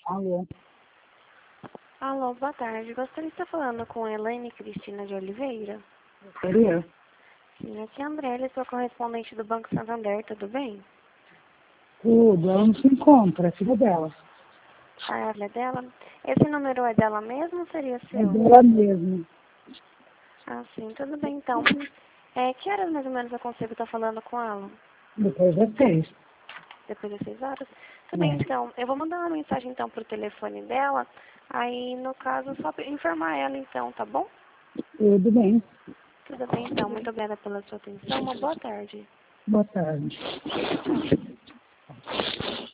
Alô, Alô, boa tarde. Gostaria de estar falando com Elaine Cristina de Oliveira. seria? Sim, aqui é a Andrélia, sou correspondente do Banco Santander, tudo bem? Tudo, ela não se encontra, é filha dela. A filha dela. Esse número é dela mesmo ou seria É seu? dela mesmo. Ah, sim, tudo bem então. Que horas mais ou menos eu consigo estar falando com ela? Depois das 6. Depois das 6 horas? Tudo bem, então. Eu vou mandar uma mensagem então pro telefone dela. Aí, no caso, só informar ela então, tá bom? Tudo bem. Tudo bem então. Muito obrigada pela sua atenção. Uma boa tarde. Boa tarde. Tchau.